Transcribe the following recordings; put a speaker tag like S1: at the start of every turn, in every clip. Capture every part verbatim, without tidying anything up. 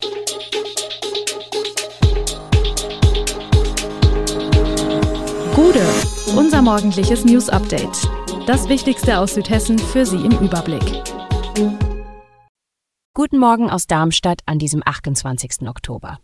S1: Gude, unser morgendliches News-Update. Das Wichtigste aus Südhessen für Sie im Überblick.
S2: Guten Morgen aus Darmstadt an diesem achtundzwanzigsten Oktober.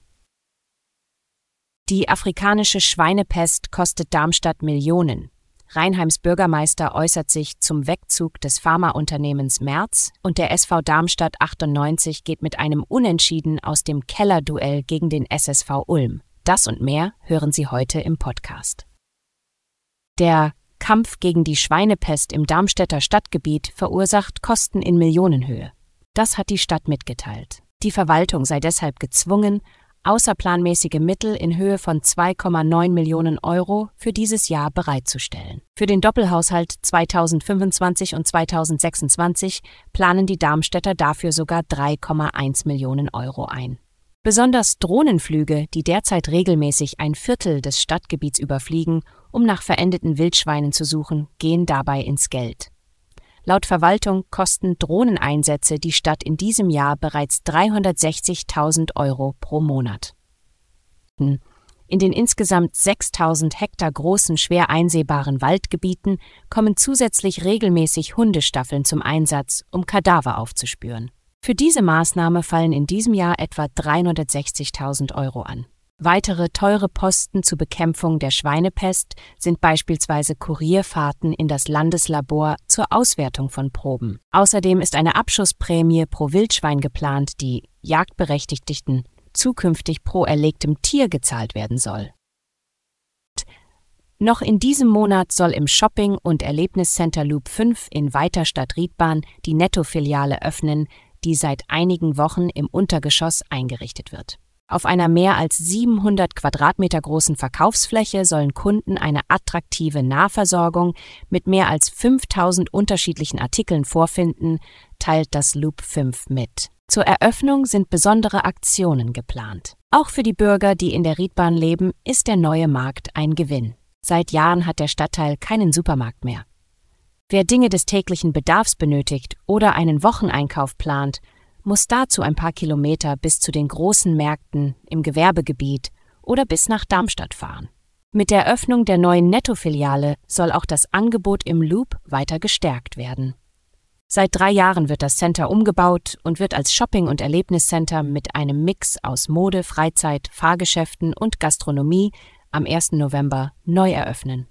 S2: Die afrikanische Schweinepest kostet Darmstadt Millionen. Rheinheims Bürgermeister äußert sich zum Wegzug des Pharmaunternehmens Merz und der S V Darmstadt achtundneunzig geht mit einem Unentschieden aus dem Kellerduell gegen den S S V Ulm. Das und mehr hören Sie heute im Podcast. Der Kampf gegen die Schweinepest im Darmstädter Stadtgebiet verursacht Kosten in Millionenhöhe. Das hat die Stadt mitgeteilt. Die Verwaltung sei deshalb gezwungen, außerplanmäßige Mittel in Höhe von zwei Komma neun Millionen Euro für dieses Jahr bereitzustellen. Für den Doppelhaushalt zweitausendfünfundzwanzig und zweitausendsechsundzwanzig planen die Darmstädter dafür sogar drei Komma eins Millionen Euro ein. Besonders Drohnenflüge, die derzeit regelmäßig ein Viertel des Stadtgebiets überfliegen, um nach verendeten Wildschweinen zu suchen, gehen dabei ins Geld. Laut Verwaltung kosten Drohneneinsätze die Stadt in diesem Jahr bereits dreihundertsechzigtausend Euro pro Monat. In den insgesamt sechstausend Hektar großen, schwer einsehbaren Waldgebieten kommen zusätzlich regelmäßig Hundestaffeln zum Einsatz, um Kadaver aufzuspüren. Für diese Maßnahme fallen in diesem Jahr etwa dreihundertsechzigtausend Euro an. Weitere teure Posten zur Bekämpfung der Schweinepest sind beispielsweise Kurierfahrten in das Landeslabor zur Auswertung von Proben. Außerdem ist eine Abschussprämie pro Wildschwein geplant, die Jagdberechtigten zukünftig pro erlegtem Tier gezahlt werden soll. Noch in diesem Monat soll im Shopping- und Erlebniscenter Loop fünf in Weiterstadt-Riedbahn die Netto-Filiale öffnen, die seit einigen Wochen im Untergeschoss eingerichtet wird. Auf einer mehr als siebenhundert Quadratmeter großen Verkaufsfläche sollen Kunden eine attraktive Nahversorgung mit mehr als fünftausend unterschiedlichen Artikeln vorfinden, teilt das Loop fünf mit. Zur Eröffnung sind besondere Aktionen geplant. Auch für die Bürger, die in der Riedbahn leben, ist der neue Markt ein Gewinn. Seit Jahren hat der Stadtteil keinen Supermarkt mehr. Wer Dinge des täglichen Bedarfs benötigt oder einen Wocheneinkauf plant, muss dazu ein paar Kilometer bis zu den großen Märkten im Gewerbegebiet oder bis nach Darmstadt fahren. Mit der Öffnung der neuen Netto-Filiale soll auch das Angebot im Loop weiter gestärkt werden. Seit drei Jahren wird das Center umgebaut und wird als Shopping- und Erlebniscenter mit einem Mix aus Mode, Freizeit, Fahrgeschäften und Gastronomie am ersten November neu eröffnen.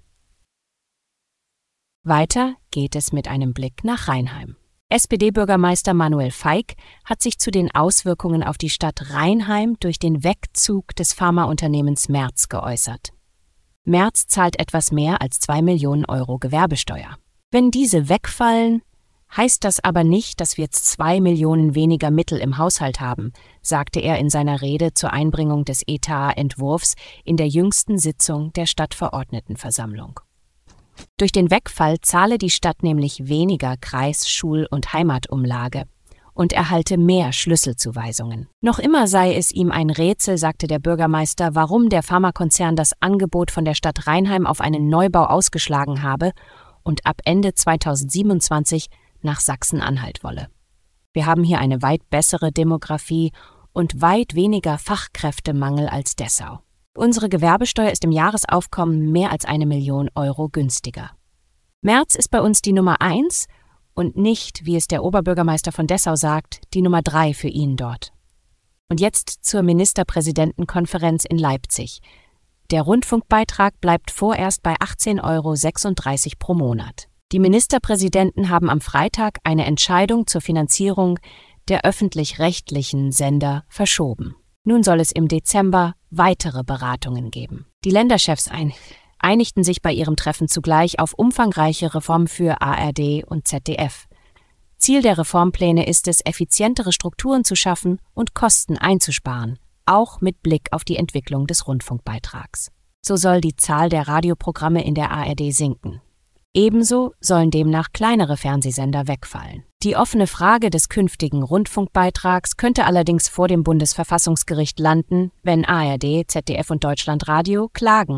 S2: Weiter geht es mit einem Blick nach Rheinheim. S P D-Bürgermeister Manuel Feig hat sich zu den Auswirkungen auf die Stadt Rheinheim durch den Wegzug des Pharmaunternehmens Merz geäußert. Merz zahlt etwas mehr als zwei Millionen Euro Gewerbesteuer. Wenn diese wegfallen, heißt das aber nicht, dass wir jetzt zwei Millionen weniger Mittel im Haushalt haben, sagte er in seiner Rede zur Einbringung des Etatentwurfs in der jüngsten Sitzung der Stadtverordnetenversammlung. Durch den Wegfall zahle die Stadt nämlich weniger Kreis-, Schul- und Heimatumlage und erhalte mehr Schlüsselzuweisungen. Noch immer sei es ihm ein Rätsel, sagte der Bürgermeister, warum der Pharmakonzern das Angebot von der Stadt Rheinheim auf einen Neubau ausgeschlagen habe und ab Ende zweitausendsiebenundzwanzig nach Sachsen-Anhalt wolle. Wir haben hier eine weit bessere Demografie und weit weniger Fachkräftemangel als Dessau. Unsere Gewerbesteuer ist im Jahresaufkommen mehr als eine Million Euro günstiger. Merz ist bei uns die Nummer eins und nicht, wie es der Oberbürgermeister von Dessau sagt, die Nummer drei für ihn dort. Und jetzt zur Ministerpräsidentenkonferenz in Leipzig. Der Rundfunkbeitrag bleibt vorerst bei achtzehn Euro sechsunddreißig pro Monat. Die Ministerpräsidenten haben am Freitag eine Entscheidung zur Finanzierung der öffentlich-rechtlichen Sender verschoben. Nun soll es im Dezember weitere Beratungen geben. Die Länderchefs ein- einigten sich bei ihrem Treffen zugleich auf umfangreiche Reformen für A R D und Z D F. Ziel der Reformpläne ist es, effizientere Strukturen zu schaffen und Kosten einzusparen, auch mit Blick auf die Entwicklung des Rundfunkbeitrags. So soll die Zahl der Radioprogramme in der A R D sinken. Ebenso sollen demnach kleinere Fernsehsender wegfallen. Die offene Frage des künftigen Rundfunkbeitrags könnte allerdings vor dem Bundesverfassungsgericht landen, wenn A R D, Z D F und Deutschlandradio klagen.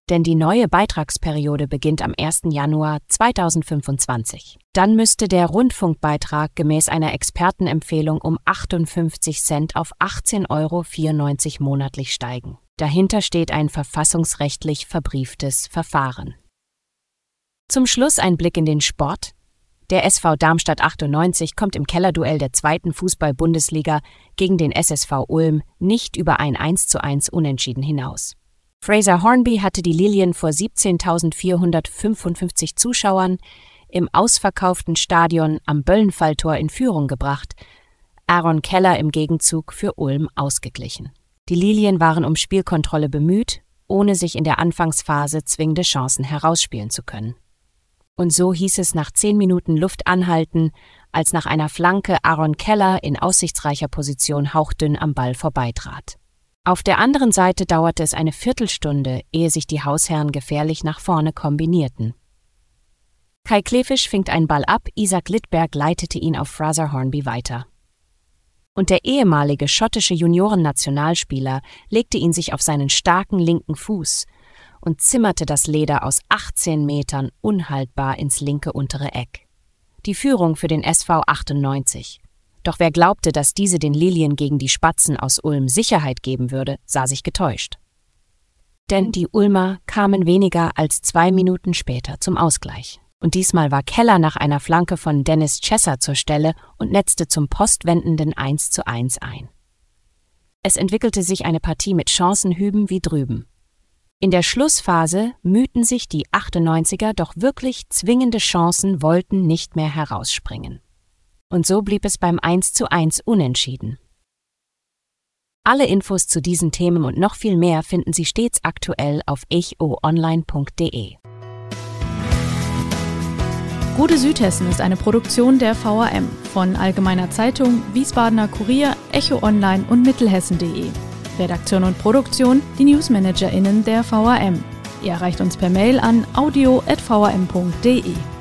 S2: Denn die neue Beitragsperiode beginnt am ersten Januar zweitausendfünfundzwanzig. Dann müsste der Rundfunkbeitrag gemäß einer Expertenempfehlung um achtundfünfzig Cent auf achtzehn Euro vierundneunzig monatlich steigen. Dahinter steht ein verfassungsrechtlich verbrieftes Verfahren. Zum Schluss ein Blick in den Sport. Der S V Darmstadt achtundneunzig kommt im Kellerduell der zweiten Fußball-Bundesliga gegen den S S V Ulm nicht über ein eins zu eins Unentschieden hinaus. Fraser Hornby hatte die Lilien vor siebzehntausendvierhundertfünfundfünfzig Zuschauern im ausverkauften Stadion am Böllenfalltor in Führung gebracht, Aaron Keller im Gegenzug für Ulm ausgeglichen. Die Lilien waren um Spielkontrolle bemüht, ohne sich in der Anfangsphase zwingende Chancen herausspielen zu können. Und so hieß es nach zehn Minuten Luft anhalten, als nach einer Flanke Aaron Keller in aussichtsreicher Position hauchdünn am Ball vorbeitrat. Auf der anderen Seite dauerte es eine Viertelstunde, ehe sich die Hausherren gefährlich nach vorne kombinierten. Kai Klefisch fing einen Ball ab, Isaac Littberg leitete ihn auf Fraser Hornby weiter. Und der ehemalige schottische Juniorennationalspieler legte ihn sich auf seinen starken linken Fuß und zimmerte das Leder aus achtzehn Metern unhaltbar ins linke untere Eck. Die Führung für den S V achtundneunzig. Doch wer glaubte, dass diese den Lilien gegen die Spatzen aus Ulm Sicherheit geben würde, sah sich getäuscht. Denn die Ulmer kamen weniger als zwei Minuten später zum Ausgleich. Und diesmal war Keller nach einer Flanke von Dennis Chesser zur Stelle und netzte zum postwendenden eins zu eins ein. Es entwickelte sich eine Partie mit Chancen hüben wie drüben. In der Schlussphase mühten sich die achtundneunziger, doch wirklich zwingende Chancen wollten nicht mehr herausspringen. Und so blieb es beim eins zu eins Unentschieden. Alle Infos zu diesen Themen und noch viel mehr finden Sie stets aktuell auf echo online punkt de.
S1: Gute Südhessen ist eine Produktion der V A M von Allgemeiner Zeitung, Wiesbadener Kurier, Echo Online und Mittelhessen punkt de. Redaktion und Produktion, die NewsmanagerInnen der V A M. Ihr erreicht uns per Mail an audio at v a m punkt de.